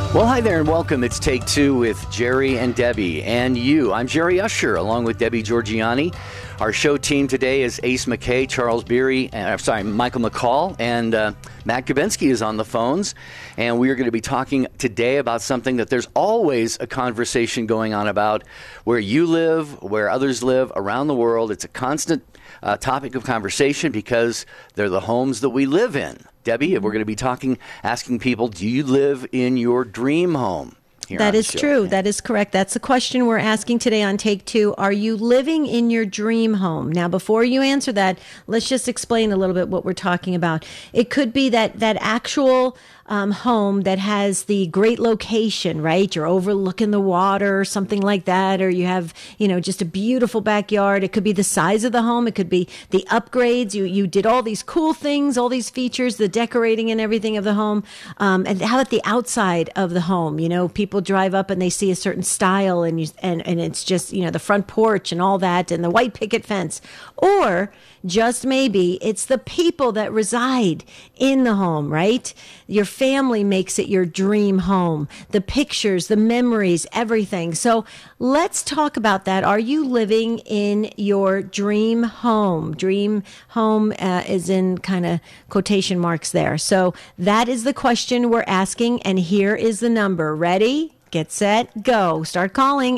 Well, hi there and welcome. It's Take Two with Jerry and Debbie and you. I'm Jerry Usher along with Debbie Georgiani. Our show team today is Ace McKay, Charles Beery, Michael McCall, and Matt Kubensky is on the phones. And we are going to be talking today about something that there's always a conversation going on about, where you live, where others live around the world. It's a constant topic of conversation because they're the homes that we live in. Debbie, we're going to be asking people, do you live in your dream home? That is true. That is correct. That's the question we're asking today on Take Two. Are you living in your dream home? Now, before you answer that, let's just explain a little bit what we're talking about. It could be that actual home that has the great location, right? You're overlooking the water or something like that, or you have, just a beautiful backyard. It could be the size of the home. It could be the upgrades. You did all these cool things, all these features, the decorating and everything of the home. And how about the outside of the home? People drive up and they see a certain style and it's just, the front porch and all that and the white picket fence. Or just maybe it's the people that reside in the home, right? Your family makes it your dream home. The pictures, the memories, everything. So let's talk about that. Are you living in your dream home? Dream home is in kind of quotation marks there. So that is the question we're asking. And here is the number. Ready? Get set, go. Start calling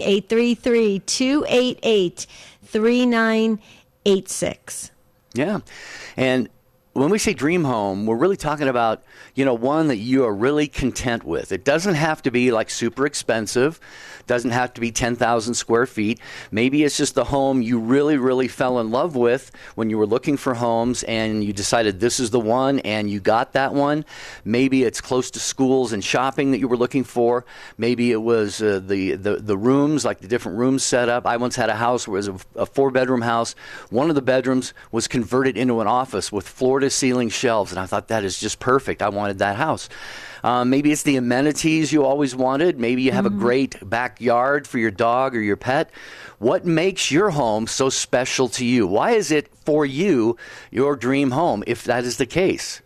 833-288-3986. Yeah. And when we say dream home, we're really talking about, one that you are really content with. It doesn't have to be like super expensive. Doesn't have to be 10,000 square feet. Maybe it's just the home you really, really fell in love with when you were looking for homes and you decided this is the one and you got that one. Maybe it's close to schools and shopping that you were looking for. Maybe it was the rooms, like the different rooms set up. I once had a house where it was a 4-bedroom house. One of the bedrooms was converted into an office with floor-to-ceiling shelves, and I thought that is just perfect. I wanted that house. Maybe it's the amenities you always wanted. Maybe you have a great backyard for your dog or your pet. What makes your home so special to you? Why is it for you your dream home, if that is the case?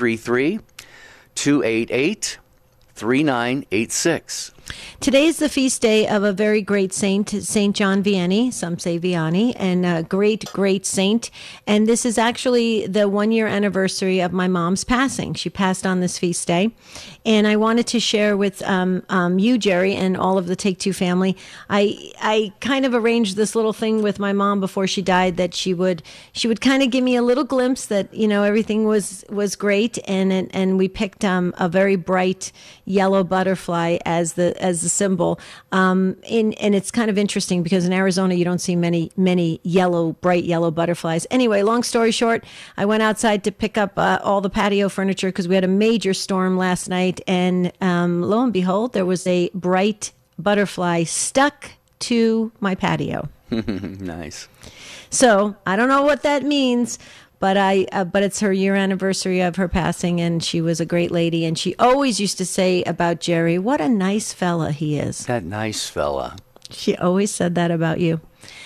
833-288-3986. Today is the feast day of a very great saint, Saint John Vianney. Some say Vianney, and a great, great saint. And this is actually the 1-year anniversary of my mom's passing. She passed on this feast day. And I wanted to share with you, Jerry, and all of the Take Two family. I kind of arranged this little thing with my mom before she died, that she would kind of give me a little glimpse that, everything was great. And we picked a very bright yellow butterfly as the symbol. And it's kind of interesting because in Arizona, you don't see many bright yellow butterflies. Anyway, long story short, I went outside to pick up all the patio furniture because we had a major storm last night. And lo and behold, there was a bright butterfly stuck to my patio. Nice. So I don't know what that means. But it's her year anniversary of her passing, and she was a great lady. And she always used to say about Jerry, what a nice fella he is. That nice fella. She always said that about you.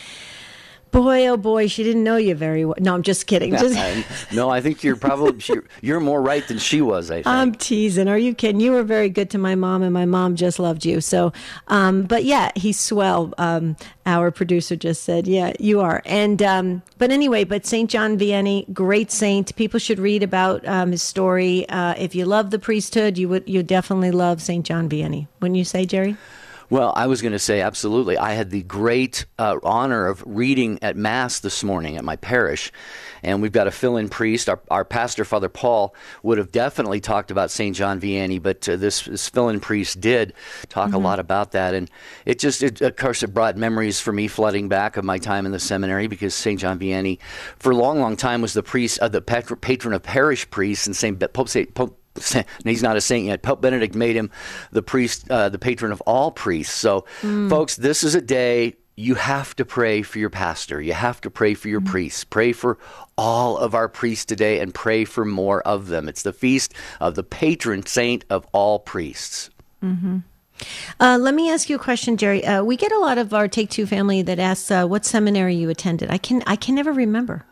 Boy, oh boy, she didn't know you very well. No, I'm just kidding. No, I think you're more right than she was, I think. I'm teasing. Are you kidding? You were very good to my mom, and my mom just loved you. So, but yeah, he's swell. Our producer just said, yeah, you are. And, but anyway, St. John Vianney, great saint. People should read about his story. If you love the priesthood, you definitely love St. John Vianney. Wouldn't you say, Jerry? Well, I was going to say absolutely. I had the great honor of reading at Mass this morning at my parish, and we've got a fill-in priest. Our pastor, Father Paul, would have definitely talked about St. John Vianney, but this fill-in priest did talk a lot about that, and of course, it brought memories for me flooding back of my time in the seminary, because St. John Vianney, for a long, long time, was the priest, the patron of parish priests, and Pope he's not a saint yet. Pope Benedict made him the priest, the patron of all priests. So, folks, this is a day you have to pray for your pastor. You have to pray for your priests. Pray for all of our priests today and pray for more of them. It's the feast of the patron saint of all priests. Mm-hmm. Let me ask you a question, Jerry. We get a lot of our Take Two family that asks what seminary you attended. I can never remember.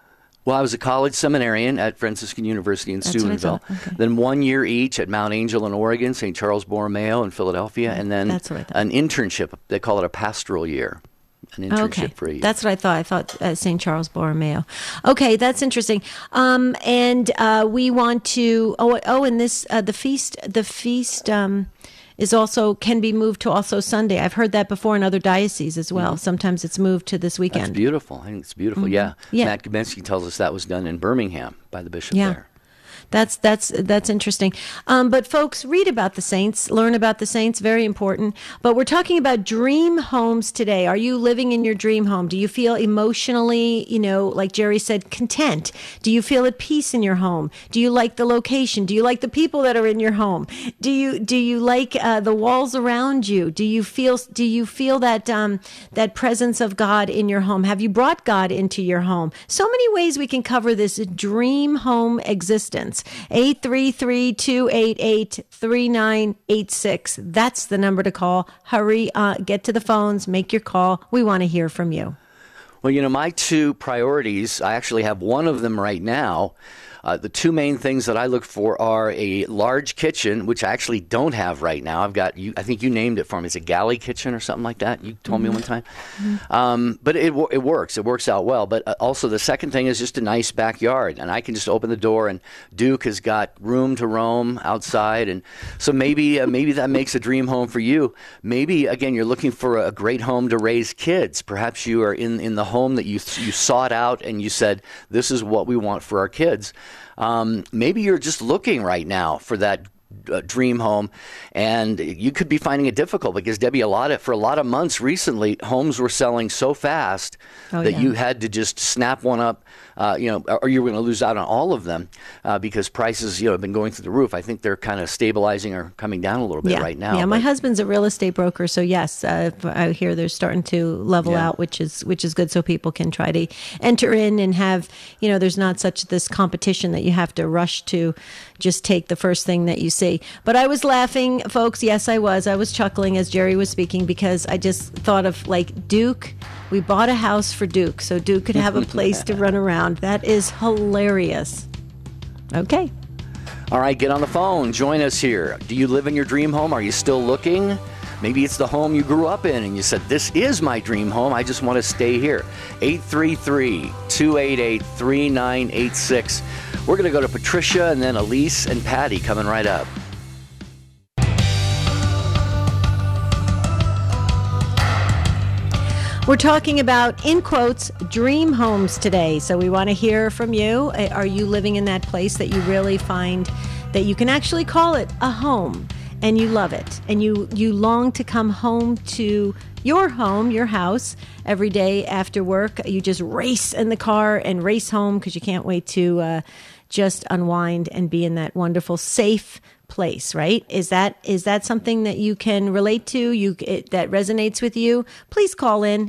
Well, I was a college seminarian at Franciscan University in That's what I Steubenville. thought. Okay. Then 1 year each at Mount Angel in Oregon, St. Charles Borromeo in Philadelphia, and then That's what I thought. an internship. They call it a pastoral year. An internship Okay, for a year. that's what I thought. I thought St. Charles Borromeo. Okay, that's interesting. And we want to. And this the feast. The feast is also can be moved to also Sunday. I've heard that before in other dioceses as well. Sometimes it's moved to this That's weekend. beautiful. I think it's beautiful. Yeah. Yeah. Matt Gabensky tells us that was done in Birmingham by the bishop Yeah. there. That's interesting. But folks, read about the saints, learn about the saints, very important. But we're talking about dream homes today. Are you living in your dream home? Do you feel emotionally, like Jerry said, content? Do you feel at peace in your home? Do you like the location? Do you like the people that are in your home? Do you like the walls around you? Do you feel that that presence of God in your home? Have you brought God into your home? So many ways we can cover this dream home existence. 833-288-3986. That's the number to call. Hurry, get to the phones, make your call. We want to hear from you. Well, my two priorities, I actually have one of them right now. The two main things that I look for are a large kitchen, which I actually don't have right now. I've got you. I think you named it for me. It's a galley kitchen or something like that. You told me one time. But it works. It works out well. But also the second thing is just a nice backyard, and I can just open the door, and Duke has got room to roam outside, and so maybe that makes a dream home for you. Maybe again you're looking for a great home to raise kids. Perhaps you are in the home that you sought out, and you said, "This is what we want for our kids." Maybe you're just looking right now for that dream home, and you could be finding it difficult because, Debbie, for a lot of months recently, homes were selling so fast that you had to just snap one up, or you were going to lose out on all of them because prices, have been going through the roof. I think they're kind of stabilizing or coming down a little bit right now. Yeah, my husband's a real estate broker, so yes, I hear they're starting to level out, which is good, so people can try to enter in and have, there's not such this competition that you have to rush to just take the first thing that you see. But I was laughing, folks. Yes, I was chuckling as Jerry was speaking because I just thought of Duke. We bought a house for Duke so Duke could have a place to run around. That is hilarious. Okay. All right, get on the phone. Join us here. Do you live in your dream home? Are you still looking? Maybe it's the home you grew up in and you said, this is my dream home. I just want to stay here. 833-288-3986. We're going to go to Patricia and then Elise and Patty coming right up. We're talking about, in quotes, dream homes today. So we want to hear from you. Are you living in that place that you really find that you can actually call it a home and you love it and you long to come home to your home, your house every day after work? You just race in the car and race home because you can't wait to just unwind and be in that wonderful, safe place, right? Is that something that you can relate to? That resonates with you? Please call in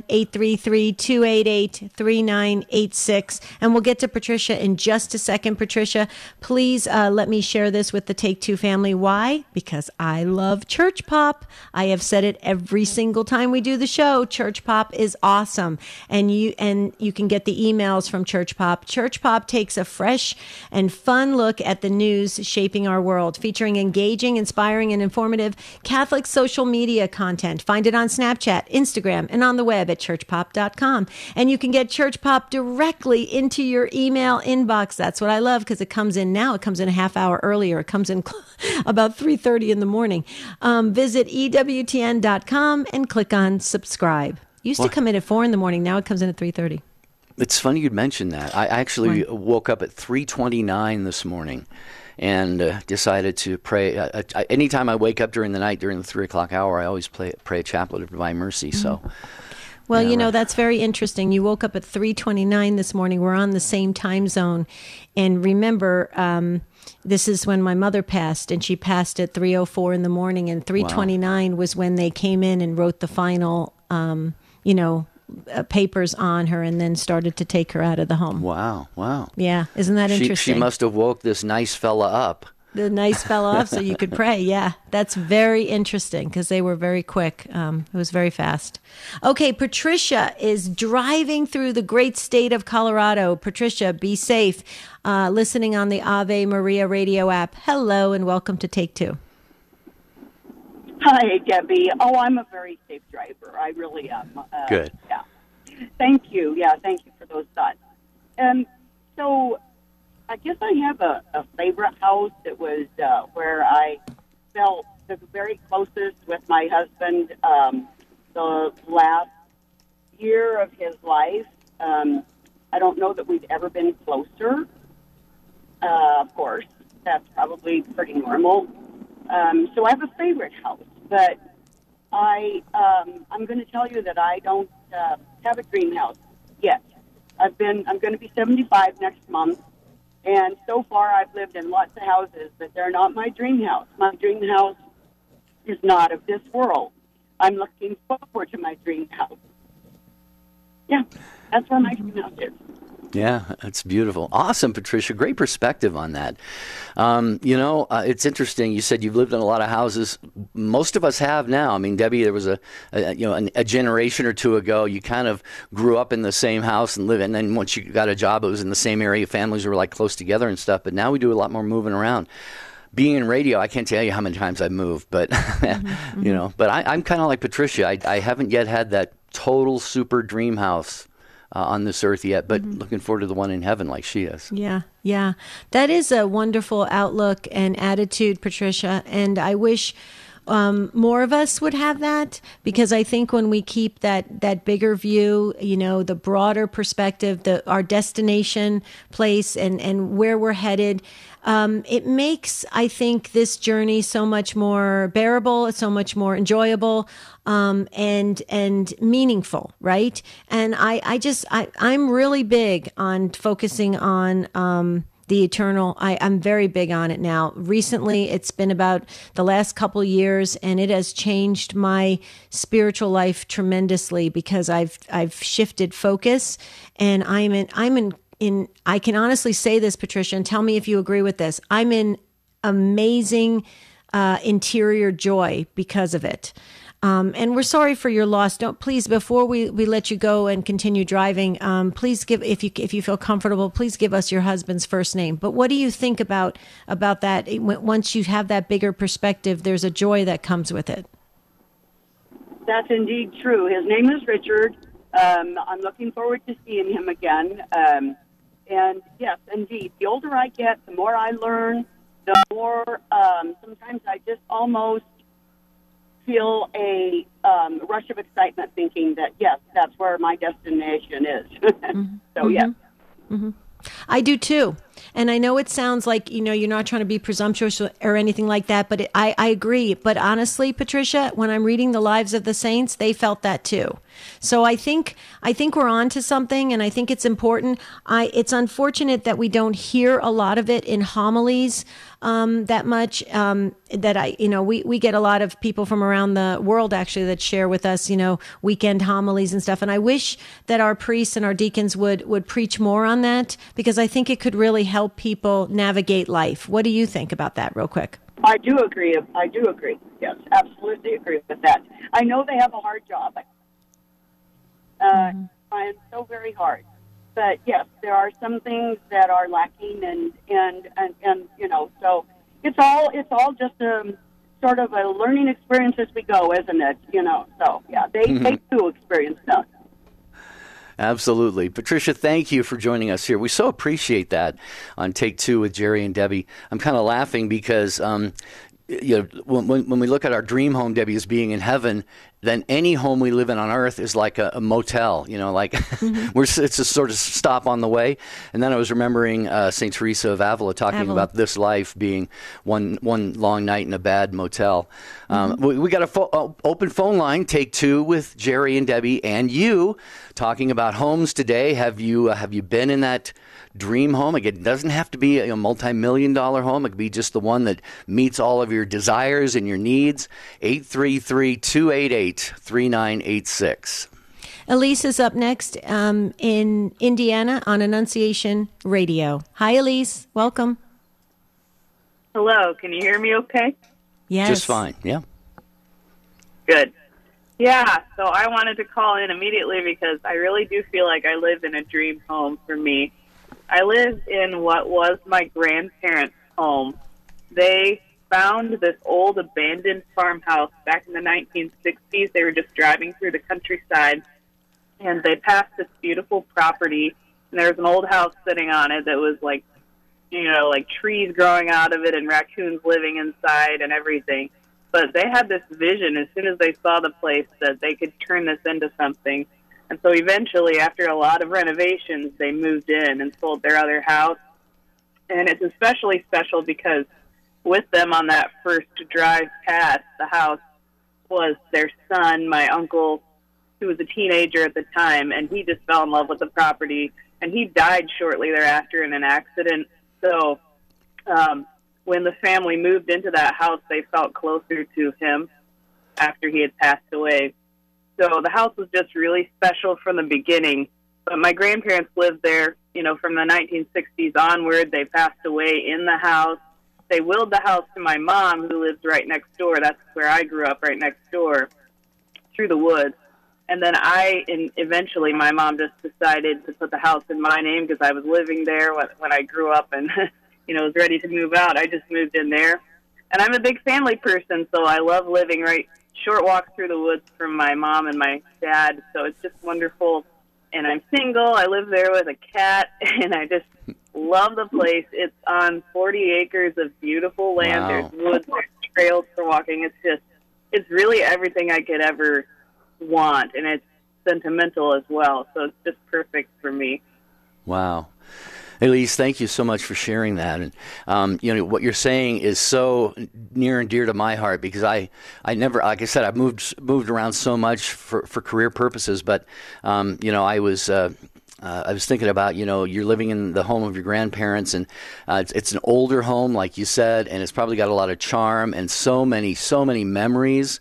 833-288-3986, and we'll get to Patricia in just a second. Patricia, please let me share this with the Take Two family. Why? Because I love Church Pop. I have said it every single time we do the show. Church Pop is awesome, and you can get the emails from Church Pop. Church Pop takes a fresh and fun look at the news shaping our world, featuring engaging, inspiring, and informative Catholic social media content. Find it on Snapchat, Instagram, and on the web at churchpop.com. And you can get Church Pop directly into your email inbox. That's what I love because it comes in now. It comes in a half hour earlier. It comes in about 3:30 in the morning. Visit EWTN.com and click on subscribe. Used to come in at 4 in the morning. Now it comes in at 3:30. It's funny you'd mention that. I actually woke up at 3:29 this morning and decided to pray. Anytime I wake up during the night, during the 3 o'clock hour, I always pray a chaplet of Divine Mercy. So, well, that's very interesting. You woke up at 3:29 this morning. We're on the same time zone. And remember, this is when my mother passed, and she passed at 3:04 in the morning, and 3:29 was when they came in and wrote the final, papers on her and then started to take her out of the home. Wow. Yeah. Isn't that interesting? She must have woke this nice fella up. The nice fell off so you could pray. Yeah, that's very interesting because they were very quick. It was very fast. Okay, Patricia is driving through the great state of Colorado. Patricia, be safe. Listening on the Ave Maria radio app. Hello and welcome to Take Two. Hi, Debbie. Oh, I'm a very safe driver. I really am. Good. Yeah. Thank you. Yeah, thank you for those thoughts. So I guess I have a favorite house. It was where I felt the very closest with my husband the last year of his life. I don't know that we've ever been closer. Of course, that's probably pretty normal. So I have a favorite house, but I'm going to tell you that I don't have a dream house yet. I'm going to be 75 next month, and so far I've lived in lots of houses, but they're not my dream house. My dream house is not of this world. I'm looking forward to my dream house. Yeah, that's where my dream house is. Yeah, that's beautiful. Awesome, Patricia. Great perspective on that. It's interesting. You said you've lived in a lot of houses. Most of us have now. I mean, Debbie, there was a generation or two ago, you kind of grew up in the same house and and then once you got a job, it was in the same area. Families were like close together and stuff. But now we do a lot more moving around. Being in radio, I can't tell you how many times I've moved, but but I'm kind of like Patricia. I haven't yet had that total super dream house on this earth yet, but looking forward to the one in heaven like she is. Yeah. That is a wonderful outlook and attitude, Patricia. And I wish more of us would have that, because I think when we keep that bigger view, the broader perspective, our destination place and where we're headed, it makes, I think, this journey so much more bearable, so much more enjoyable, and meaningful, right? And I'm really big on focusing on the eternal. I'm very big on it now. Recently, it's been about the last couple years, and it has changed my spiritual life tremendously because I've shifted focus, and I'm in. I can honestly say this, Patricia, and tell me if you agree with this. I'm in amazing interior joy because of it. And we're sorry for your loss. Please, before we let you go and continue driving, please give, if you feel comfortable, please give us your husband's first name. But what do you think about that? Once you have that bigger perspective, there's a joy that comes with it. That's indeed true. His name is Richard. I'm looking forward to seeing him again. And yes, indeed, the older I get, the more I learn, the more sometimes I just almost feel a rush of excitement thinking that, yes, that's where my destination is. So, yes. Mm-hmm. I do too. And I know it sounds like, you're not trying to be presumptuous or anything like that, but I agree. But honestly, Patricia, when I'm reading the lives of the saints, they felt that too. So I think we're on to something, and I think it's important. It's unfortunate that we don't hear a lot of it in homilies that much. We get a lot of people from around the world actually that share with us, weekend homilies and stuff. And I wish that our priests and our deacons would preach more on that, because I think it could really help people navigate life. What do you think about that, real quick? I do agree. Yes, absolutely agree with that. I know they have a hard job. Trying so very hard. But yes, there are some things that are lacking, and so it's all just a sort of a learning experience as we go, isn't it? So yeah, they do experience that. Absolutely. Patricia, thank you for joining us here. We so appreciate that on Take Two with Jerry and Debbie. I'm kind of laughing because when we look at our dream home, Debbie, as being in heaven, then any home we live in on earth is like a motel, it's a sort of stop on the way. And then I was remembering St. Teresa of Avila talking about this life being one long night in a bad motel. We got an open phone line, Take Two with Jerry and Debbie, and you talking about homes today. Have you been in that dream home? Again, it doesn't have to be a multi-million-dollar home. It could be just the one that meets all of your desires and your needs. 833-288-3986. Elise is up next in Indiana on Annunciation Radio. Hi, Elise. Welcome. Hello, can you hear me okay? Yes. Just fine. Yeah. Good. Yeah, so I wanted to call in immediately because I really do feel like I live in a dream home for me. I live in what was my grandparents' home. They found this old abandoned farmhouse back in the 1960s. They were just driving through the countryside, and they passed this beautiful property, and there was an old house sitting on it that was like, like trees growing out of it and raccoons living inside and everything. But they had this vision as soon as they saw the place that they could turn this into something. And so eventually, after a lot of renovations, they moved in and sold their other house. And it's especially special because with them on that first drive past the house was their son, my uncle, who was a teenager at the time, and he just fell in love with the property. And he died shortly thereafter in an accident. So when the family moved into that house, they felt closer to him after he had passed away. So the house was just really special from the beginning. But my grandparents lived there, from the 1960s onward. They passed away in the house. They willed the house to my mom, who lives right next door. That's where I grew up, right next door, through the woods. And then eventually my mom just decided to put the house in my name because I was living there when I grew up and was ready to move out. I just moved in there. And I'm a big family person, so I love living right short walks through the woods from my mom and my dad. So it's just wonderful. And I'm single. I live there with a cat, and I just love the place. It's on 40 acres of beautiful land. Wow. There's woods, there's trails for walking. It's really everything I could ever want, and it's sentimental as well. So it's just perfect for me. Wow. Elise, thank you so much for sharing that. And, what you're saying is so near and dear to my heart because I never, like I said, I've moved around so much for career purposes. But, I was thinking about, you're living in the home of your grandparents and it's an older home, like you said, and it's probably got a lot of charm and so many memories.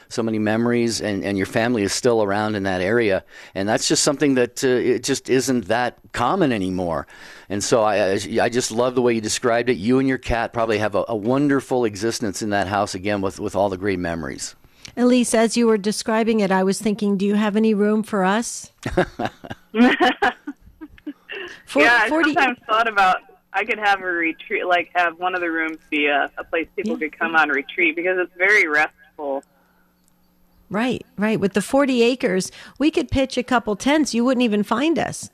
And your family is still around in that area. And that's just something that it just isn't that common anymore. And so I just love the way you described it. You and your cat probably have a wonderful existence in that house again with all the great memories. Elise, as you were describing it, I was thinking, do you have any room for us? I sometimes thought about I could have a retreat, like have one of the rooms be a place people could come on retreat because it's very restful. Right. With the 40 acres, we could pitch a couple tents. You wouldn't even find us.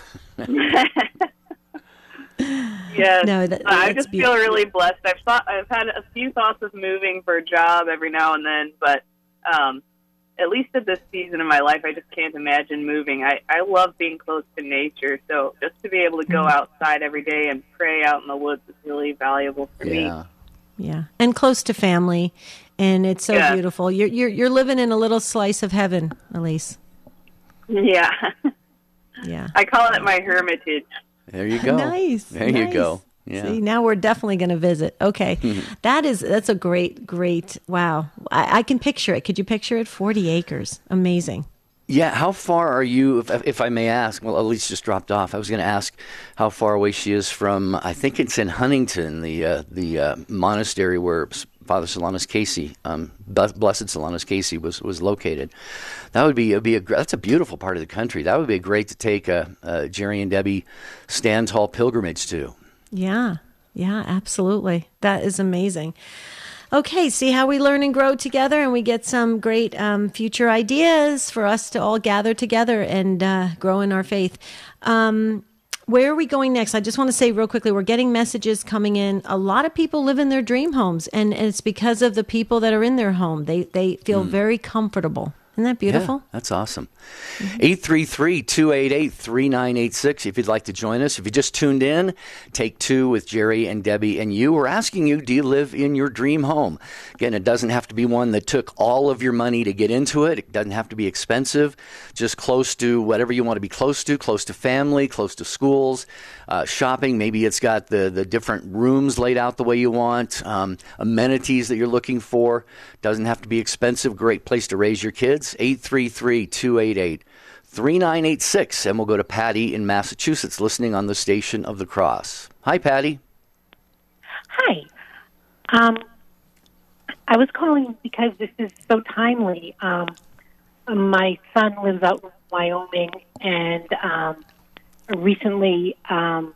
Yes. No, I just feel really blessed. I've had a few thoughts of moving for a job every now and then, but at least at this season of my life, I just can't imagine moving. I love being close to nature, so just to be able to go outside every day and pray out in the woods is really valuable for me. Yeah, and close to family. And it's so beautiful. You're living in a little slice of heaven, Elise. Yeah. Yeah. I call it my hermitage. There you go. Nice. You go. Yeah. See, now we're definitely going to visit. Okay. That's a great, wow. I can picture it. Could you picture it? 40 acres. Amazing. Yeah, how far are you, if I may ask? Well, Elise just dropped off. I was going to ask how far away she is from, I think it's in Huntington, the monastery where Father Solanus Casey, Blessed Solanus Casey was located. That would that's a beautiful part of the country. That would be great to take Jerry and Debbie Stand Tall pilgrimage to. Yeah, absolutely. That is amazing. Okay, see how we learn and grow together, and we get some great future ideas for us to all gather together and grow in our faith. Where are we going next? I just want to say real quickly, we're getting messages coming in. A lot of people live in their dream homes, and it's because of the people that are in their home. They feel very comfortable. Isn't that beautiful? Yeah, that's awesome. 833-288-3986 if you'd like to join us. If you just tuned in, Take Two with Jerry and Debbie and you. We're asking you, do you live in your dream home? Again, it doesn't have to be one that took all of your money to get into it. It doesn't have to be expensive. Just close to whatever you want to be close to family, close to schools, shopping. Maybe it's got the different rooms laid out the way you want, amenities that you're looking for. Doesn't have to be expensive. Great place to raise your kids. 833-288-3986. And we'll go to Patty in Massachusetts listening on the Station of the Cross. Hi, Patty. Hi. I was calling because this is so timely. My son lives out in Wyoming, and recently, I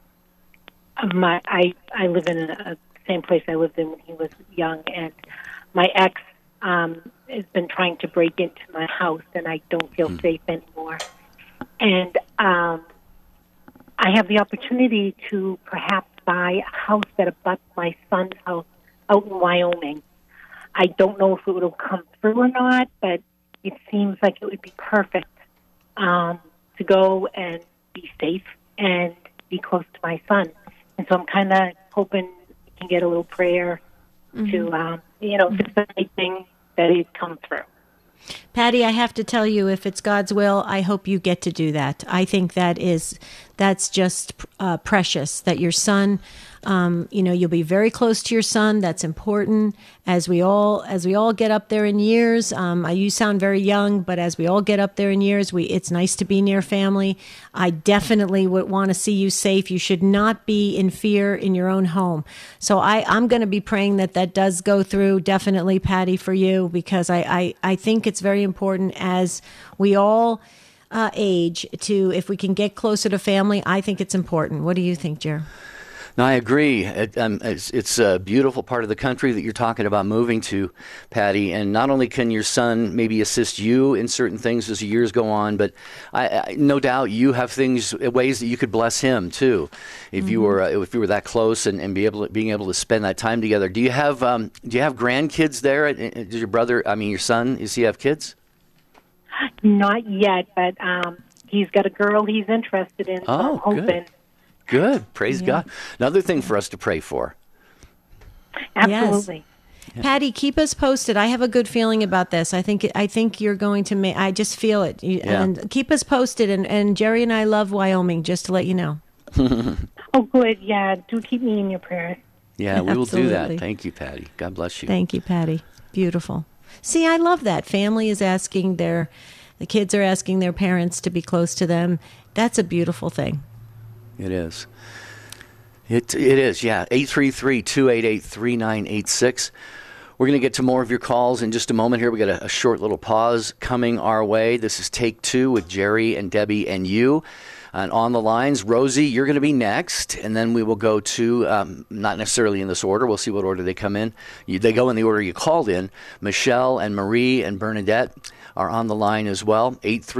live in the same place I lived in when he was young, and my ex has been trying to break into my house, and I don't feel safe anymore. And I have the opportunity to perhaps buy a house that abuts my son's house out in Wyoming. I don't know if it would have come through or not, but it seems like it would be perfect to go and be safe and be close to my son. And so I'm kind of hoping we can get a little prayer to, if it's the right thing, that it come through. Patty, I have to tell you, if it's God's will, I hope you get to do that. I think that's just precious, that your son, you'll be very close to your son. That's important. As we all get up there in years, you sound very young, but as we all get up there in years, it's nice to be near family. I definitely would want to see you safe. You should not be in fear in your own home. So I'm going to be praying that does go through, definitely, Patty, for you, because I think it's very important as we all age to, if we can get closer to family, I think it's important. What do you think, Jer? No, I agree. It's a beautiful part of the country that you're talking about moving to, Patty. And not only can your son maybe assist you in certain things as the years go on, but I no doubt you have ways that you could bless him too, if you were that close and being able to spend that time together. Do you have grandkids there? Does your brother? I mean, your son? Does he have kids? Not yet, but he's got a girl he's interested in. So I'm hoping. Good. Praise God. Another thing for us to pray for. Absolutely. Yes. Patty, keep us posted. I have a good feeling about this. I think you're going to make, I just feel it. And keep us posted. And Jerry and I love Wyoming, just to let you know. Oh, good. Yeah. Do keep me in your prayers. Yeah, we will do that. Thank you, Patty. God bless you. Thank you, Patty. Beautiful. See, I love that. Family is asking the kids are asking their parents to be close to them. That's a beautiful thing. It is. It is, yeah. 833-288-3986. We're going to get to more of your calls in just a moment here. We got a short little pause coming our way. This is Take Two with Jerry and Debbie and you. And on the lines, Rosie, you're going to be next. And then we will go to, not necessarily in this order. We'll see what order they come in. They go in the order you called in. Michelle and Marie and Bernadette are on the line as well.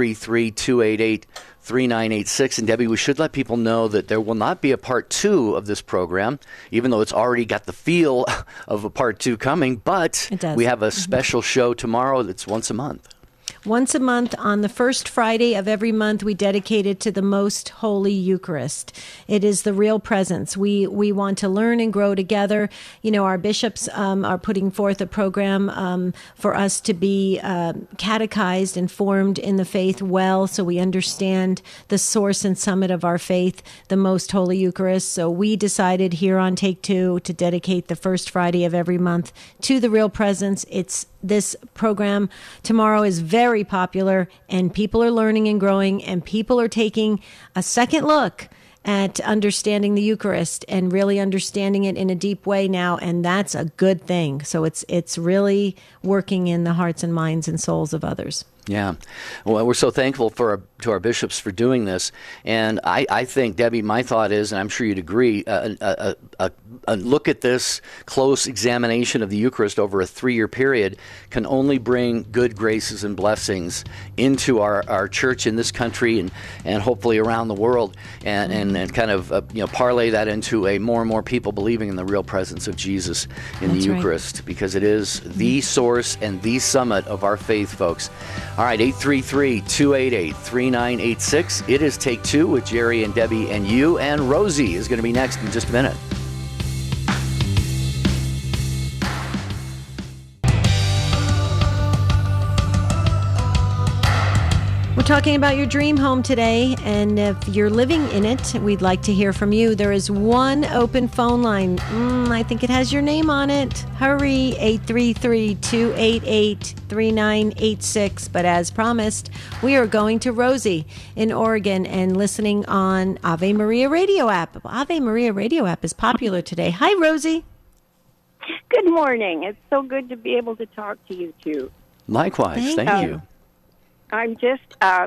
833-288-3986. And Debbie, we should let people know that there will not be a part 2 of this program, even though it's already got the feel of a part 2 coming. But we have a special show tomorrow that's once a month. Once a month, on the first Friday of every month, we dedicate it to the Most Holy Eucharist. It is the real presence. We want to learn and grow together. You know, our bishops are putting forth a program for us to be catechized and formed in the faith well, so we understand the source and summit of our faith, the Most Holy Eucharist. So we decided here on Take Two to dedicate the first Friday of every month to the real presence. This program tomorrow is very popular, and people are learning and growing, and people are taking a second look at understanding the Eucharist and really understanding it in a deep way now, and that's a good thing. So it's really working in the hearts and minds and souls of others. Yeah. Well, we're so thankful to our bishops for doing this. And I think, Debbie, my thought is, and I'm sure you'd agree, a look at this close examination of the Eucharist over a 3-year period can only bring good graces and blessings into our church in this country and hopefully around the world, and kind of parlay that into a more and more people believing in the real presence of Jesus in the Eucharist, because it is the source and the summit of our faith, folks. All right, 833-288-3986. It is Take Two with Jerry and Debbie and you, and Rosie is going to be next in just a minute. We're talking about your dream home today, and if you're living in it, we'd like to hear from you. There is one open phone line. I think it has your name on it. Hurry, 833-288-3986. But as promised, we are going to Rosie in Oregon and listening on Ave Maria Radio app. Ave Maria Radio app is popular today. Hi, Rosie. Good morning. It's so good to be able to talk to you two. Likewise. Thank you. I'm just,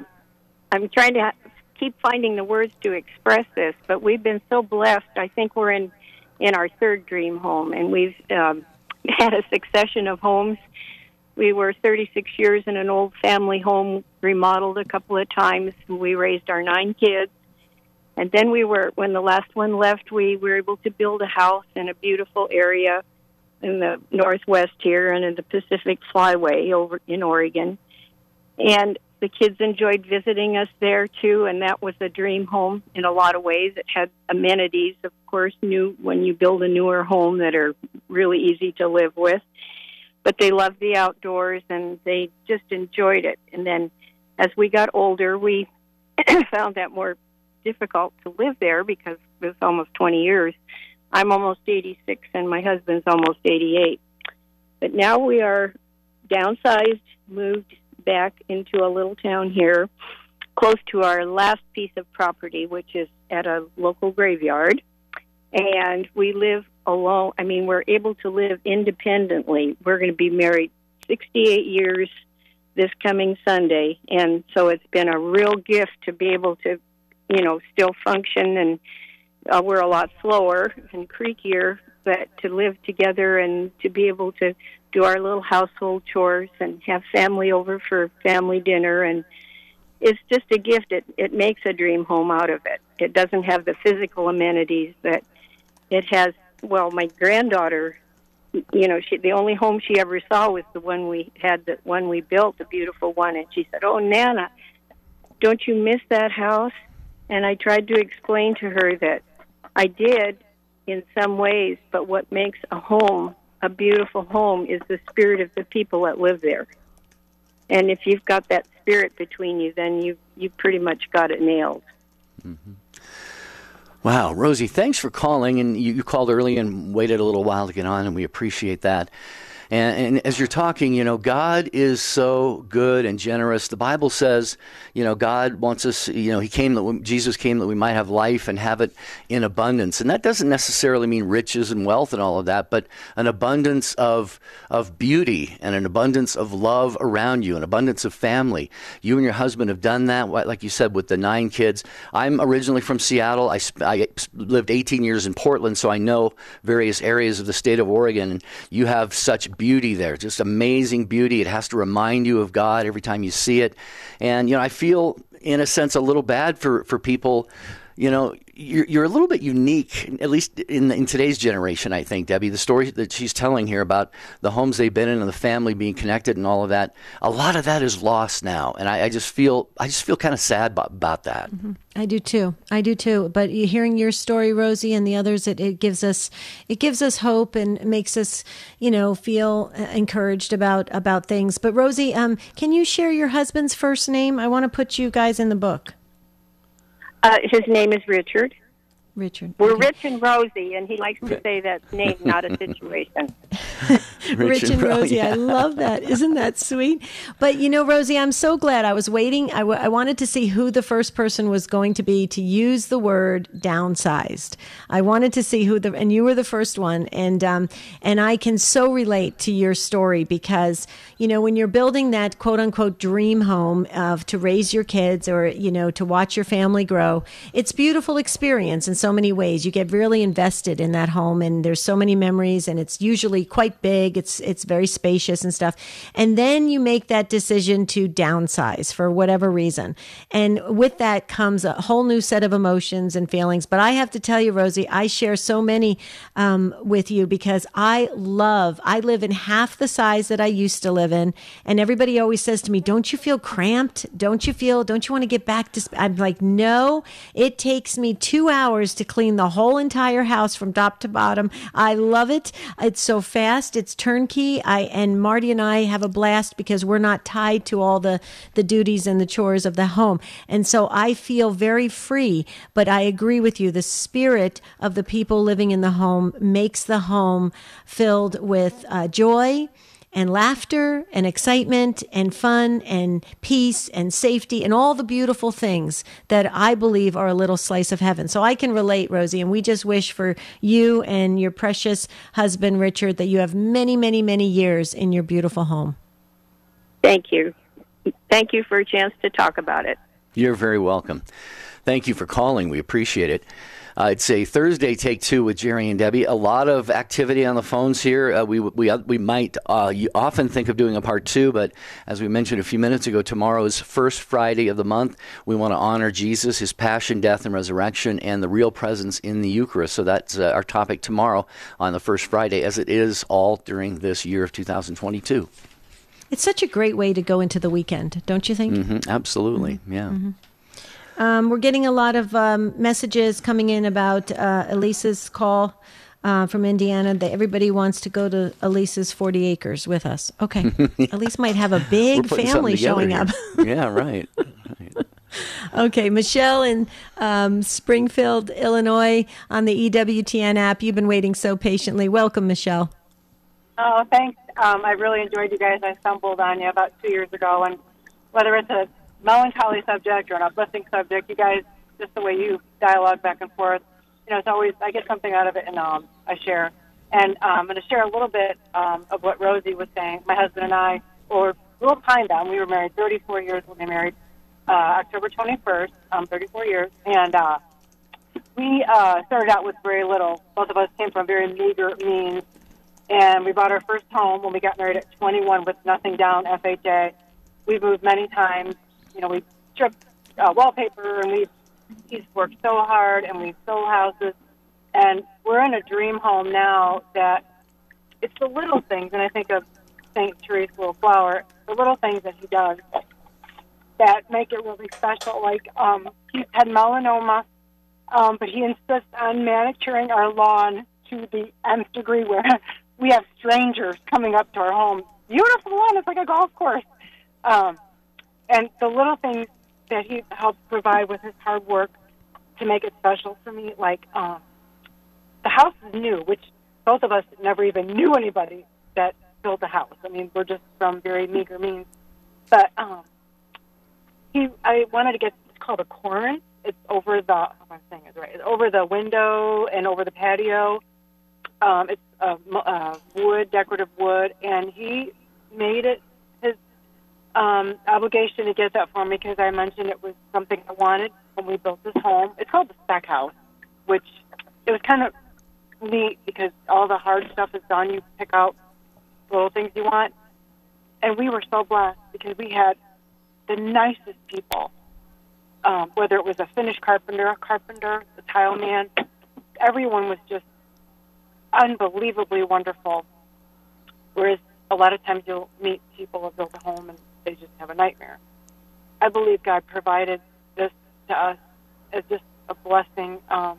I'm trying to keep finding the words to express this, but we've been so blessed. I think we're in our third dream home, and we've had a succession of homes. We were 36 years in an old family home, remodeled a couple of times. We raised our 9 kids. And then when the last one left, we were able to build a house in a beautiful area in the Northwest here and in the Pacific Flyway over in Oregon. And the kids enjoyed visiting us there, too, and that was a dream home in a lot of ways. It had amenities, of course, when you build a newer home that are really easy to live with. But they loved the outdoors, and they just enjoyed it. And then as we got older, we found that more difficult to live there because it was almost 20 years. I'm almost 86, and my husband's almost 88. But now we are downsized, moved back into a little town here, close to our last piece of property, which is at a local graveyard. And we live alone. I mean, we're able to live independently. We're going to be married 68 years this coming Sunday. And so it's been a real gift to be able to, still function. And we're a lot slower and creakier, but to live together and to be able to do our little household chores and have family over for family dinner. And it's just a gift. It makes a dream home out of it. It doesn't have the physical amenities that it has. Well, my granddaughter, the only home she ever saw was the one we had, the one we built, the beautiful one. And she said, "Oh, Nana, don't you miss that house?" And I tried to explain to her that I did in some ways, but what makes a home a beautiful home is the spirit of the people that live there. And if you've got that spirit between you, then you pretty much got it nailed. Mm-hmm. Wow, Rosie, thanks for calling. And you called early and waited a little while to get on, and we appreciate that. And as you're talking, God is so good and generous. The Bible says, God wants us, Jesus came that we might have life and have it in abundance. And that doesn't necessarily mean riches and wealth and all of that, but an abundance of beauty and an abundance of love around you, an abundance of family. You and your husband have done that, like you said, with the 9 kids. I'm originally from Seattle. I lived 18 years in Portland, so I know various areas of the state of Oregon. And you have such beauty there, just amazing beauty. It has to remind you of God every time you see it. And, I feel, in a sense, a little bad for people. You're a little bit unique, at least in today's generation, I think, Debbie. The story that she's telling here about the homes they've been in and the family being connected and all of that, a lot of that is lost now. And I just feel kind of sad about that. Mm-hmm. I do too. But hearing your story, Rosie, and the others, it gives us hope and makes us, feel encouraged about things. But Rosie, can you share your husband's first name? I want to put you guys in the book. His name is Richard. Richard. We're Rich and Rosie, and he likes to say that's name, not a situation. Rich and Rosie, yeah. I love that. Isn't that sweet? But, Rosie, I'm so glad. I was waiting. I wanted to see who the first person was going to be to use the word downsized. I wanted to see and you were the first one. And I can so relate to your story because, when you're building that quote unquote dream home to raise your kids or, to watch your family grow, it's a beautiful experience. And so many ways. You get really invested in that home, and there's so many memories, and it's usually quite big. It's very spacious and stuff. And then you make that decision to downsize for whatever reason. And with that comes a whole new set of emotions and feelings. But I have to tell you, Rosie, I share so many with you because I live in half the size that I used to live in. And everybody always says to me, "Don't you feel cramped? Don't you want to get back to?" I'm like, no, it takes me 2 hours to clean the whole entire house from top to bottom. I love it. It's so fast. It's turnkey. And Marty and I have a blast because we're not tied to all the duties and the chores of the home. And so I feel very free, but I agree with you. The spirit of the people living in the home makes the home filled with joy and laughter and excitement and fun and peace and safety and all the beautiful things that I believe are a little slice of heaven. So I can relate, Rosie, and we just wish for you and your precious husband, Richard, that you have many, many, many years in your beautiful home. Thank you. Thank you for a chance to talk about it. You're very welcome. Thank you for calling. We appreciate it. It's a Thursday Take Two with Jerry and Debbie. A lot of activity on the phones here. We might you often think of doing a part two, but as we mentioned a few minutes ago, tomorrow is first Friday of the month. We want to honor Jesus, his passion, death, and resurrection, and the real presence in the Eucharist. So that's our topic tomorrow on the first Friday, as it is all during this year of 2022. It's such a great way to go into the weekend, don't you think? Mm-hmm, absolutely, yeah. Mm-hmm. We're getting a lot of messages coming in about Elisa's call from Indiana. Everybody wants to go to Elisa's 40 acres with us. Okay. Elise might have a big family showing up. Yeah, right. Okay. Michelle in Springfield, Illinois on the EWTN app. You've been waiting so patiently. Welcome, Michelle. Oh, thanks. I really enjoyed you guys. I stumbled on you about 2 years ago, and whether it's a melancholy subject or an uplifting subject, you guys, just the way you dialogue back and forth, it's always, I get something out of it, and I share. And I'm going to share a little bit of what Rosie was saying. My husband and I were a little behind on. We were married 34 years when we married, October 21st, 34 years. And we started out with very little. Both of us came from very meager means. And we bought our first home when we got married at 21 with nothing down, FHA. We've moved many times. We stripped wallpaper, and he's worked so hard, and we've sold houses. And we're in a dream home now that it's the little things, and I think of St. Teresa's Little Flower, the little things that he does that make it really special. Like, he's had melanoma, but he insists on manicuring our lawn to the nth degree, where we have strangers coming up to our home. Beautiful lawn, it's like a golf course. And the little things that he helps provide with his hard work to make it special for me, like the house is new, which both of us never even knew anybody that built a house. I mean, we're just from very meager means. But I wanted to get, it's called a cornice. It's over the, I hope I'm saying it right, it's over the window and over the patio. It's wood, decorative wood, and he made it his obligation to get that for me because I mentioned it was something I wanted when we built this home. It's called the spec house, which it was kind of neat because all the hard stuff is done. You pick out little things you want. And we were so blessed because we had the nicest people, whether it was a Finnish carpenter, the tile man. Everyone was just unbelievably wonderful. Whereas a lot of times you'll meet people who built a home and they just have a nightmare. I believe God provided this to us as just a blessing. And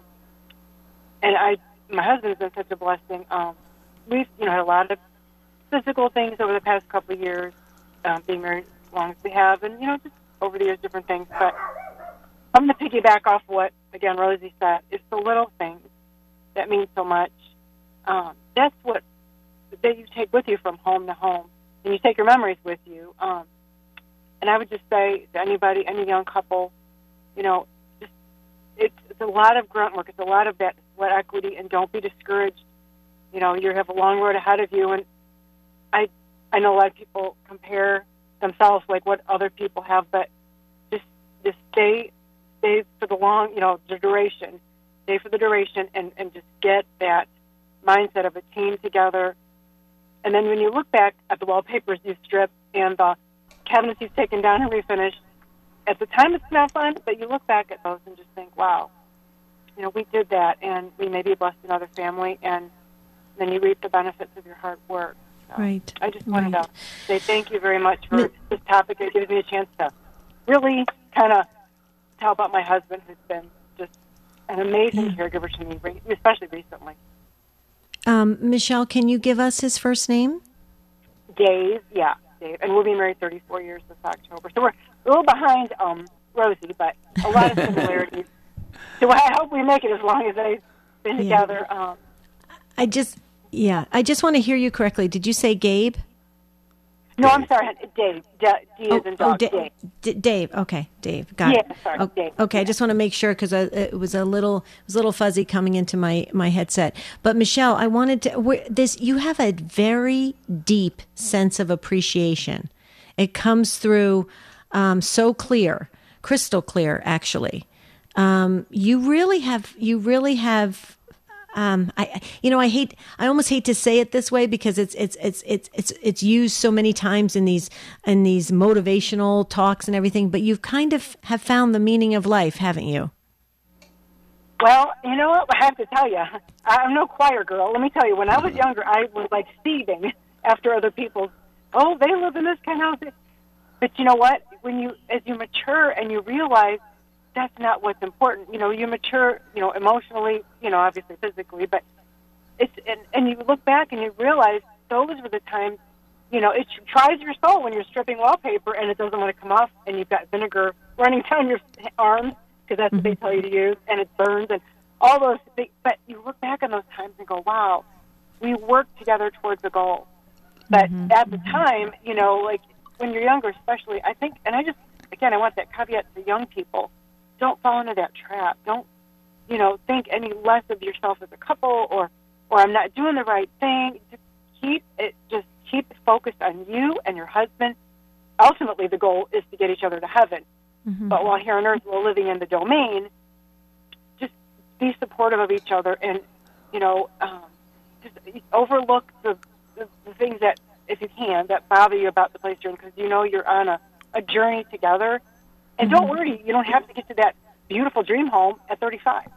my husband's been such a blessing. We've had a lot of physical things over the past couple of years, being married as long as we have, and just over the years, different things. But I'm going to piggyback off what, again, Rosie said. It's the little things that mean so much. That's what that you take with you from home to home, and you take your memories with you. And I would just say to anybody, any young couple, just it's a lot of grunt work. It's a lot of that sweat equity, and don't be discouraged. You have a long road ahead of you, and I know a lot of people compare themselves like what other people have, but just stay for the long, the duration. Stay for the duration, and just get that mindset of a team together. And then when you look back at the wallpapers you've stripped and the cabinets you've taken down and refinished, at the time it's not fun, but you look back at those and just think, wow, we did that, and we maybe blessed another family, and then you reap the benefits of your hard work. So right. I just wanted to say thank you very much for this topic. It gives me a chance to really kind of tell about my husband, who's been just an amazing caregiver to me, especially recently. Michelle, can you give us his first name? Dave, yeah, Dave. And we'll be married 34 years this October. So we're a little behind Rosie, but a lot of similarities. So I hope we make it as long as they've been together. I just want to hear you correctly. Did you say Gabe? No, I'm sorry, Dave. D is in dog. Dave. Dave. Okay, Dave. Got it. Yeah, sorry, Dave. Okay, I just want to make sure because it was a little fuzzy coming into my headset. But Michelle, I wanted to you have a very deep sense of appreciation. It comes through so clear, crystal clear, actually. You really have. I almost hate to say it this way because it's used so many times in these motivational talks and everything. But you've kind of have found the meaning of life, haven't you? Well, you know what? I have to tell you, I'm no choir girl. Let me tell you, when I was younger, I was like seething after other people's. Oh, they live in this kind of house. But you know what? As you mature and you realize that's not what's important. You know, you mature, emotionally, obviously physically, but and you look back and you realize those were the times, it tries your soul when you're stripping wallpaper and it doesn't want to come off and you've got vinegar running down your arms because that's what they tell you to use and it burns and all those things. But you look back on those times and go, wow, we worked together towards a goal. But at the time, like when you're younger especially, I think, and I want that caveat to young people, don't fall into that trap. Don't, think any less of yourself as a couple or I'm not doing the right thing. Just keep it focused on you and your husband. Ultimately, the goal is to get each other to heaven. But while here on earth we're living in the domain, just be supportive of each other and, just overlook the things that, if you can, that bother you about the place you're in because you're on a journey together. And don't worry, you don't have to get to that beautiful dream home at 35.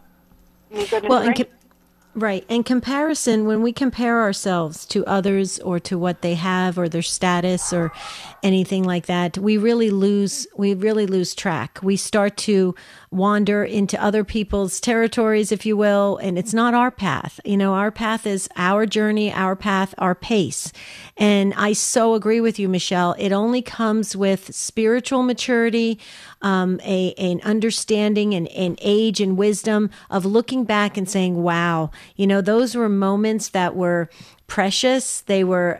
Right. And comparison, when we compare ourselves to others or to what they have or their status or anything like that, we really lose track. We start to wander into other people's territories, if you will, and it's not our path. Our path is our journey, our path, our pace. And I so agree with you, Michelle. It only comes with spiritual maturity, an understanding and age and wisdom of looking back and saying, wow, those were moments that were precious. They were,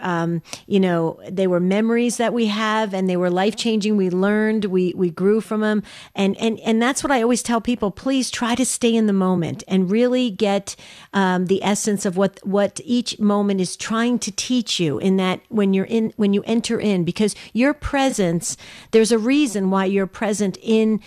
they were memories that we have and they were life-changing. We learned, we grew from them. And that's what I always tell people, please try to stay in the moment and really get, the essence of what each moment is trying to teach you in that when you enter in, because your presence, there's a reason why you're present in,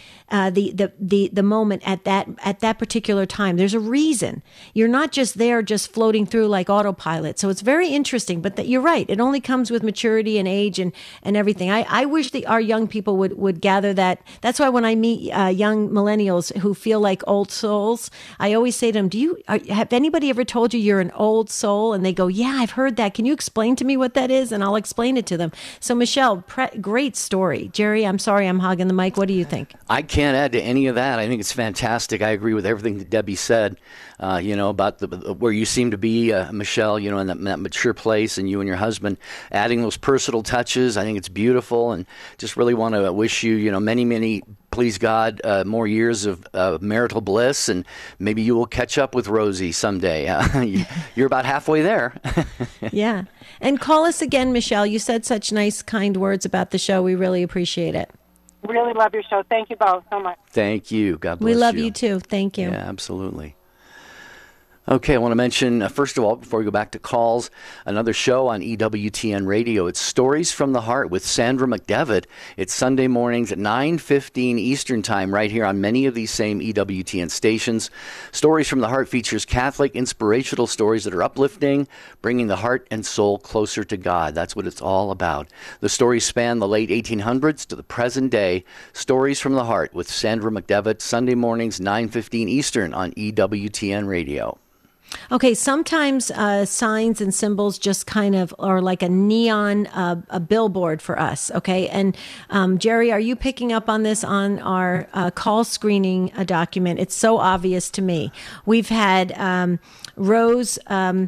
the moment at that particular time. There's a reason. You're not just there, just floating through like autopilot. So it's very interesting, but that you're right. It only comes with maturity and age and everything. I wish our young people would gather that. That's why when I meet young millennials who feel like old souls, I always say to them, have anybody ever told you you're an old soul? And they go, yeah, I've heard that. Can you explain to me what that is? And I'll explain it to them. So Michelle, great story. Jerry, I'm sorry I'm hogging the mic. What do you think? I can't add to any of that. I think it's fantastic. I agree with everything that Debbie said, about where you seem to be, Michelle, in that mature place, and you and your husband adding those personal touches. I think it's beautiful, and just really want to wish you, many, many, please God, more years of marital bliss, and maybe you will catch up with Rosie someday. You're about halfway there. Yeah. And call us again, Michelle. You said such nice, kind words about the show. We really appreciate it. Really love your show. Thank you both so much. Thank you. God bless you. We love you too. Thank you. Yeah, absolutely. Okay, I want to mention, first of all, before we go back to calls, another show on EWTN Radio. It's Stories from the Heart with Sandra McDevitt. It's Sunday mornings at 9:15 Eastern Time right here on many of these same EWTN stations. Stories from the Heart features Catholic inspirational stories that are uplifting, bringing the heart and soul closer to God. That's what it's all about. The stories span the late 1800s to the present day. Stories from the Heart with Sandra McDevitt, Sunday mornings, 9:15 Eastern on EWTN Radio. Okay, sometimes signs and symbols just kind of are like a neon a billboard for us, okay? And Jerry, are you picking up on this on our call screening document? It's so obvious to me. We've had Rose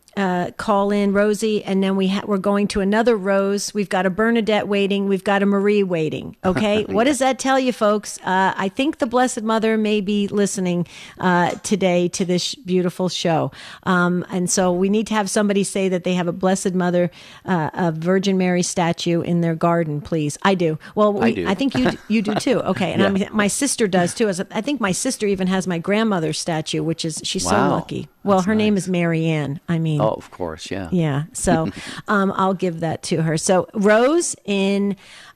call in Rosie, and then we're going to another Rose. We've got a Bernadette waiting. We've got a Marie waiting. Okay, what does that tell you, folks? I think the Blessed Mother may be listening today to this beautiful show, and so we need to have somebody say that they have a Blessed Mother, a Virgin Mary statue in their garden, please. I do. Well, I do. I think you do too. Okay, and my sister does too. I think my sister even has my grandmother's statue, which is she's so Wow. lucky. Well, That's her name nice. is Mary Ann. I mean, Oh, of course, yeah. yeah. So I'll give that to her. So Rose in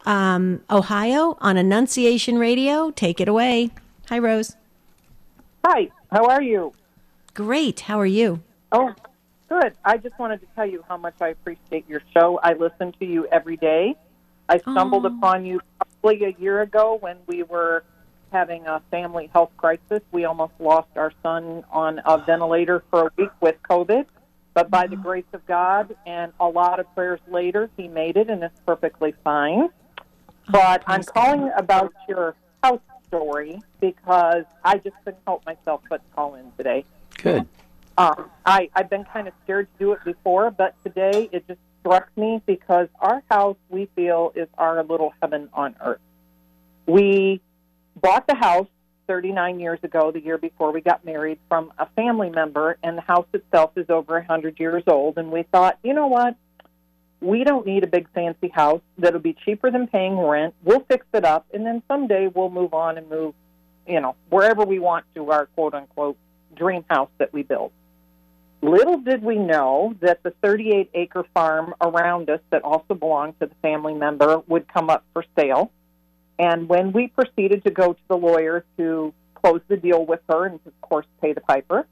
Ohio on Annunciation Radio, take it away. Hi, Rose. Hi, how are you? Great. How are you? Oh, good. I just wanted to tell you how much I appreciate your show. I listen to you every day. I stumbled upon you probably a year ago when we were having a family health crisis. We almost lost our son on a ventilator for a week with COVID. But by the grace of God and a lot of prayers later, he made it and is perfectly fine. But I'm calling about your house story because I just couldn't help myself but call in today. Good. I've been kind of scared to do it before, but today it just struck me because our house, we feel, is our little heaven on earth. We bought the house 39 years ago, the year before we got married, from a family member, and the house itself is over 100 years old. And we thought, you know what? We don't need a big fancy house that'll be cheaper than paying rent. We'll fix it up, and then someday we'll move on and move, wherever we want to our quote-unquote dream house that we built. Little did we know that the 38-acre farm around us that also belonged to the family member would come up for sale. And when we proceeded to go to the lawyer to close the deal with her and, of course, pay the piper,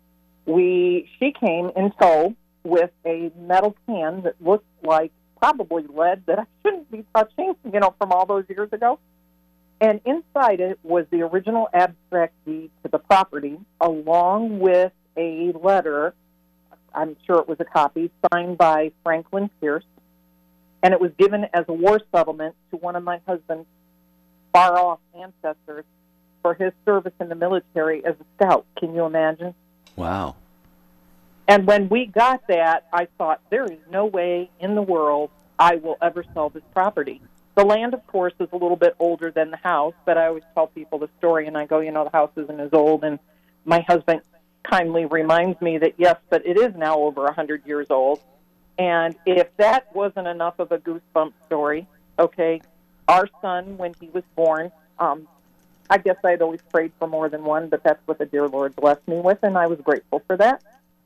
she came in tow with a metal can that looked like probably lead that I shouldn't be touching, from all those years ago. And inside it was the original abstract deed to the property, along with a letter, I'm sure it was a copy, signed by Franklin Pierce. And it was given as a war settlement to one of my husband's far-off ancestors for his service in the military as a scout. Can you imagine? Wow. And when we got that, I thought, there is no way in the world I will ever sell this property. The land, of course, is a little bit older than the house, but I always tell people the story, and I go, the house isn't as old. And my husband kindly reminds me that, yes, but it is now over 100 years old. And if that wasn't enough of a goosebump story, okay, our son, when he was born, I guess I had always prayed for more than one, but that's what the dear Lord blessed me with, and I was grateful for that.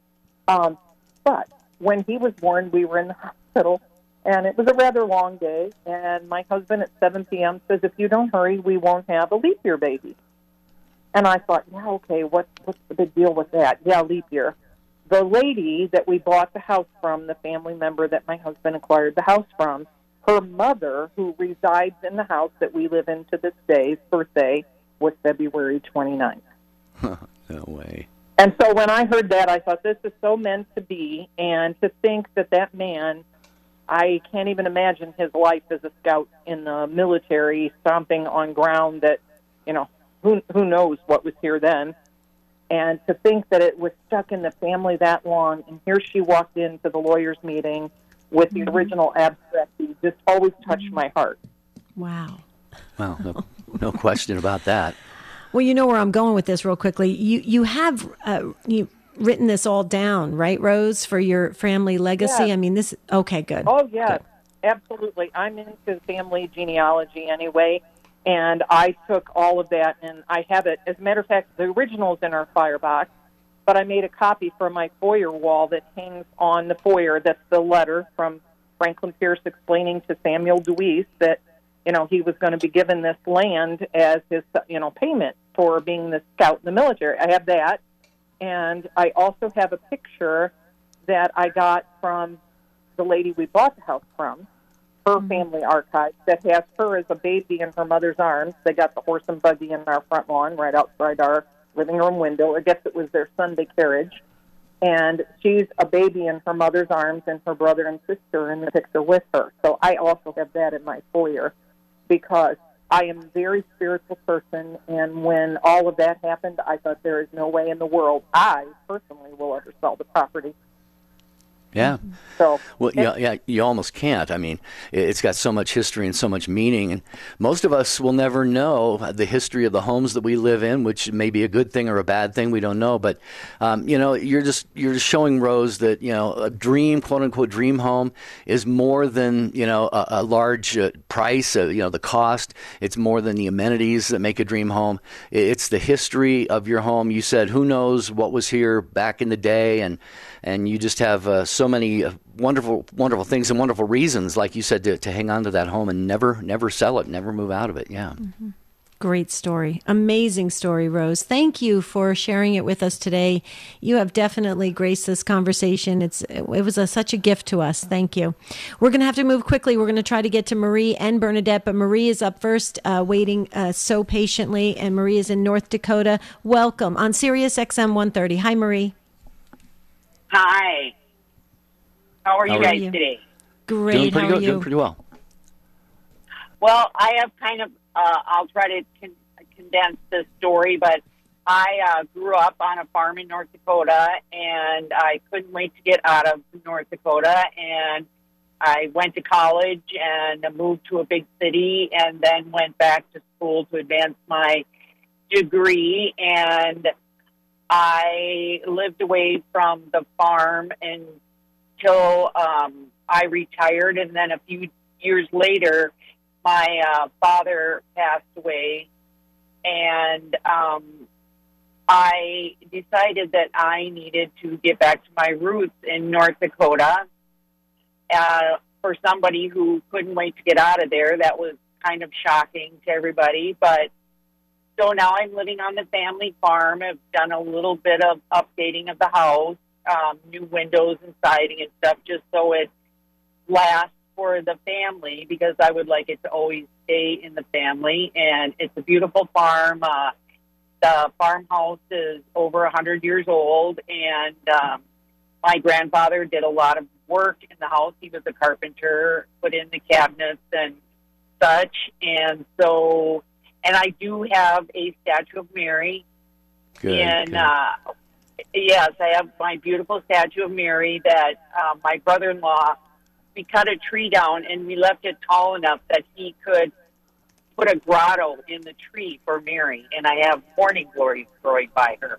But when he was born, we were in the hospital, and it was a rather long day, and my husband at 7 p.m. says, if you don't hurry, we won't have a leap year baby. And I thought, yeah, okay, what's the big deal with that? Yeah, leap year. The lady that we bought the house from, the family member that my husband acquired the house from, her mother, who resides in the house that we live in to this day, birthday was February 29th. No way. And so when I heard that, I thought, this is so meant to be. And to think that man, I can't even imagine his life as a scout in the military, stomping on ground that, who knows what was here then. And to think that it was stuck in the family that long, and here she walked into the lawyer's meeting with the original abstract, just always touched my heart. Wow. Well, no question about that. Well, you know where I'm going with this real quickly. You have written this all down, right, Rose, for your family legacy? Yes. I mean, this, okay, good. Oh, yes, Good. absolutely. I'm into family genealogy anyway, and I took all of that, and I have it. As a matter of fact, the original's in our firebox, but I made a copy for my foyer wall that hangs on the foyer. That's the letter from Franklin Pierce explaining to Samuel Deweese that, he was going to be given this land as his, payment for being the scout in the military. I have that. And I also have a picture that I got from the lady we bought the house from, her family archive, that has her as a baby in her mother's arms. They got the horse and buggy in our front lawn right outside our living room window. I guess it was their Sunday carriage. And she's a baby in her mother's arms, and her brother and sister in the picture with her. So I also have that in my foyer because I am a very spiritual person, and when all of that happened, I thought there is no way in the world I personally will ever sell the property. Yeah. So, Well, yeah, you almost can't. I mean, it's got so much history and so much meaning, and most of us will never know the history of the homes that we live in, which may be a good thing or a bad thing. We don't know, but you're just showing Rose that a dream, quote unquote, dream home is more than a large price. The cost. It's more than the amenities that make a dream home. It's the history of your home. You said, who knows what was here back in the day, and you just have so many wonderful things and wonderful reasons, like you said, to hang on to that home and never sell it, never move out of it. Yeah. Mm-hmm. Great story. Amazing story, Rose. Thank you for sharing it with us today. You have definitely graced this conversation. It was such a gift to us. Thank you. We're going to have to move quickly. We're going to try to get to Marie and Bernadette, but Marie is up first, waiting so patiently, and Marie is in North Dakota. Welcome on Sirius XM 130. Hi, Marie. Hi. How are you guys today? Great. Doing pretty How are good. you? Doing pretty well. Well, I have kind of, I'll try to condense this story, but I grew up on a farm in North Dakota, and I couldn't wait to get out of North Dakota, and I went to college and moved to a big city, and then went back to school to advance my degree, and I lived away from the farm until I retired, and then a few years later, my father passed away, and I decided that I needed to get back to my roots in North Dakota. For somebody who couldn't wait to get out of there, that was kind of shocking to everybody, but so now I'm living on the family farm. I've done a little bit of updating of the house, new windows and siding and stuff, just so it lasts for the family, because I would like it to always stay in the family. And it's a beautiful farm. The farmhouse is over 100 years old, and my grandfather did a lot of work in the house. He was a carpenter, put in the cabinets and such. And so... And I do have a statue of Mary. Good. And yes, I have my beautiful statue of Mary that my brother-in-law, we cut a tree down and we left it tall enough that he could put a grotto in the tree for Mary. And I have morning glories growing by her.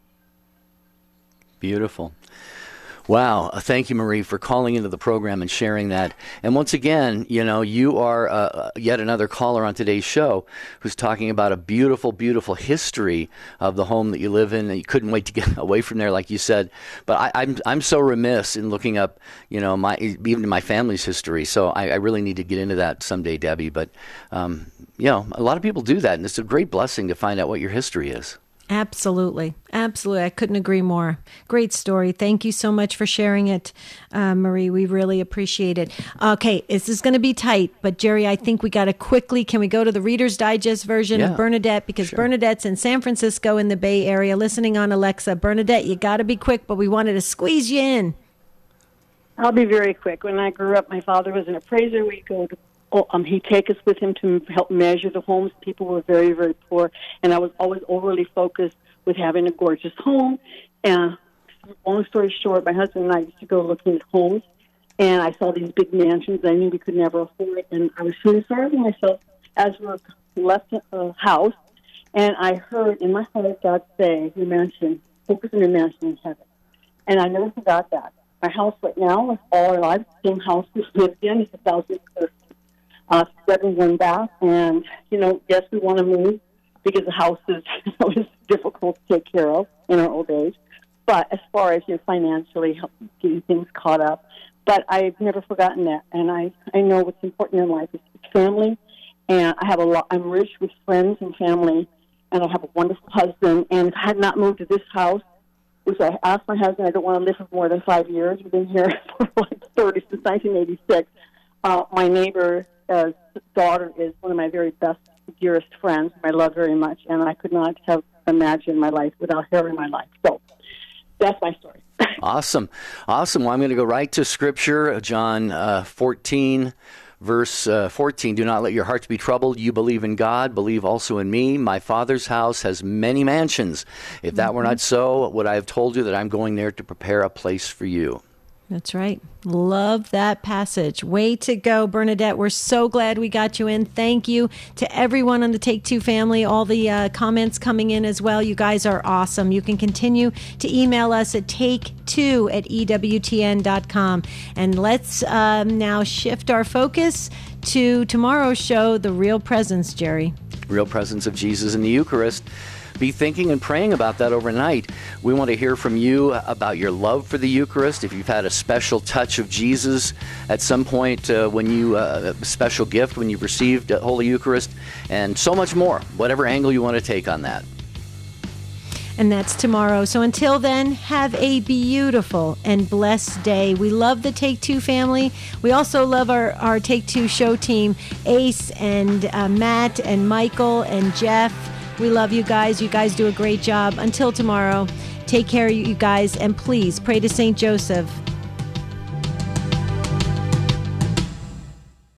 Beautiful. Wow. Thank you, Marie, for calling into the program and sharing that. And once again, you are yet another caller on today's show who's talking about a beautiful, beautiful history of the home that you live in, and you couldn't wait to get away from there, like you said. But I'm so remiss in looking up, even my family's history. So I really need to get into that someday, Debbie. But, a lot of people do that, and it's a great blessing to find out what your history is. Absolutely. I couldn't agree more. Great story. Thank you so much for sharing it, Marie. We really appreciate it. Okay, this is going to be tight, but Jerry, I think we got to can we go to the Reader's Digest version of Bernadette? Because sure. Bernadette's in San Francisco in the Bay Area listening on Alexa. Bernadette, you got to be quick, but we wanted to squeeze you in. I'll be very quick. When I grew up, my father was an appraiser. We'd go to he'd take us with him to help measure the homes. People were very, very poor, and I was always overly focused with having a gorgeous home. And long story short, my husband and I used to go looking at homes, and I saw these big mansions I knew we could never afford, and I was feeling sorry for myself as we left the house, and I heard in my heart God say, "Your mansion, focus on your mansion in heaven." And I never forgot that. My house right now, is all our lives, the same house we lived in, it's 1,000 square feet. 7 1 bath, and yes, we want to move because the house is difficult to take care of in our old age. But as far as financially getting things caught up, but I've never forgotten that, and I know what's important in life is family, and I have a lot. I'm rich with friends and family, and I have a wonderful husband. And if I had not moved to this house, which I asked my husband, I don't want to live for more than 5 years. We've been here for like 30 since 1986. My neighbor's daughter is one of my very best, dearest friends, whom I love very much, and I could not have imagined my life without her in my life. So that's my story. Awesome. Well, I'm going to go right to Scripture, John 14, verse 14. Do not let your hearts be troubled. You believe in God, believe also in me. My Father's house has many mansions. If that were not so, would I have told you that I'm going there to prepare a place for you? That's right. Love that passage. Way to go, Bernadette. We're so glad we got you in. Thank you to everyone on the Take Two family, all the comments coming in as well. You guys are awesome. You can continue to email us at take2@ewtn.com. And let's now shift our focus to tomorrow's show, The Real Presence, Jerry. Real presence of Jesus in the Eucharist. Be thinking and praying about that overnight. We want to hear from you about your love for the Eucharist. If you've had a special touch of Jesus at some point when you, a special gift when you've received Holy Eucharist, and so much more, whatever angle you want to take on that. And that's tomorrow. So until then, have a beautiful and blessed day. We love the Take Two family. We also love our Take Two show team, Ace and Matt and Michael and Jeff. We love you guys. You guys do a great job. Until tomorrow, take care, you guys, and please pray to St. Joseph.